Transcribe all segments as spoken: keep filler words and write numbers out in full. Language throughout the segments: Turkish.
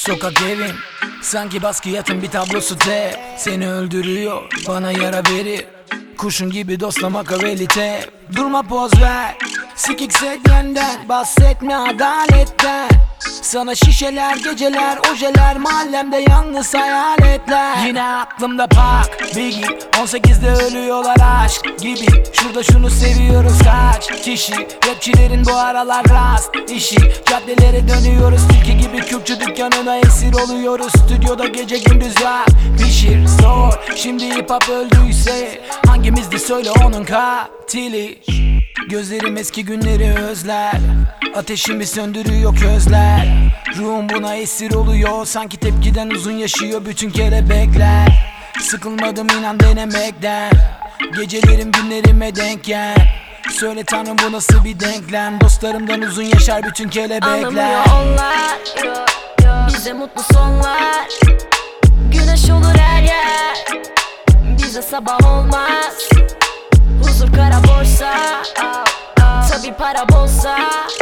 sokak evin, sanki baskıyatın bir tablosu de. Seni öldürüyor, bana yara verir. Kurşun gibi dostlamak övelite. Durma poz ver, sikik sedyenden. Bahsetme adaletten. Sana şişeler, geceler, ojeler. Mahallemde yalnız hayaletler. Yine aklımda pak Biggie, on sekizde ölüyorlar aşk gibi. Şurada şunu seviyoruz kaç kişi. Rapçilerin bu aralar rast işi. Caddelere dönüyoruz tilki gibi. Kürkçü dükkanına esir oluyoruz. Stüdyoda gece gündüz rap pişir zor. Şimdi hip hop öldüyse hangimizdi söyle onun katili. Gözlerim eski günleri özler. Ateşimi söndürüyor közler. Ruhum buna esir oluyor. Sanki tepkiden uzun yaşıyor bütün kelebekler. Sıkılmadım inan denemekten. Gecelerim günlerime denk gel. Söyle tanrım bu nasıl bir denklem. Dostlarımdan uzun yaşar bütün kelebekler. Anlamıyor onlar, bize mutlu sonlar. Güneş olur her yer, bize sabah olmaz. Huzur kara borsa, tabi para bolsa.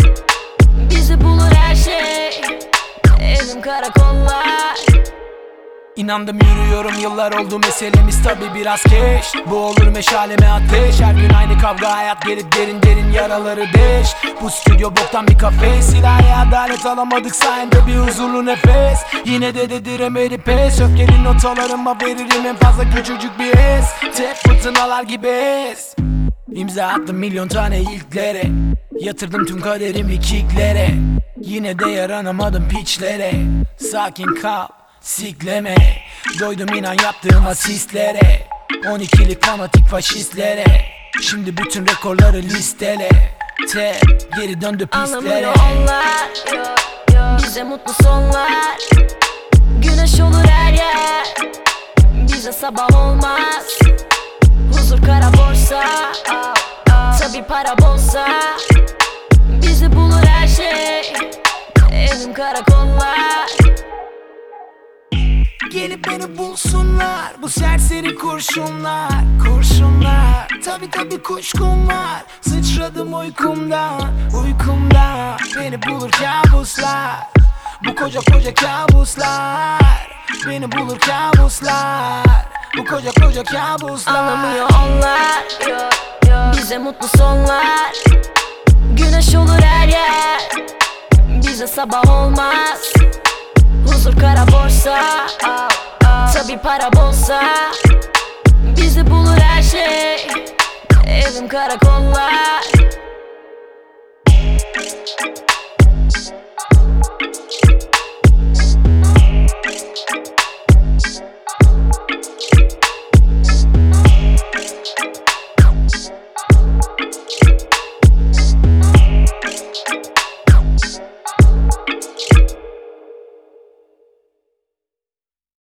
Bizi bulur her şey, elim karakollar. İnandım yürüyorum yıllar oldu meselemiz tabi biraz keş. Bu olur meşaleme ateş. Her gün aynı kavga hayat gelip derin derin yaraları deş. Bu stüdyo boktan bir kafe. Silahı adalet alamadık sayende bir huzurlu nefes. Yine de dediremedi pes. Öfkeli notalarıma veririm en fazla küçücük bir es. Tek fırtınalar gibi es. İmza attım milyon tane ilklere. Yatırdım tüm kaderimi kicklere. Yine de yaranamadım piçlere. Sakin kal, sikleme. Doydum inan yaptığım asistlere. on ikilik fanatik faşistlere. Şimdi bütün rekorları listele. Te geri döndü pistlere. Anlamıyor onlar, bize mutlu sonlar. Güneş olur her yer, bize sabah olmaz. Huzur kara borsa, tabi para bolsa. Bizi bulur her şey, elim karakollar. Gelip beni bulsunlar bu serseri kurşunlar. Kurşunlar tabi tabi kuşkum var. Sıçradım uykumdan, uykumdan. Beni bulur kabuslar. Bu koca koca kabuslar. Beni bulur kabuslar. Bu koca koca kabuslar. Anlamıyor onlar, bize mutlu sonlar. Güneş olur her yer, bize sabah olmaz. Huzur kara borsa, tabi para bolsa. Bizi bulur her şey, elim karakollar.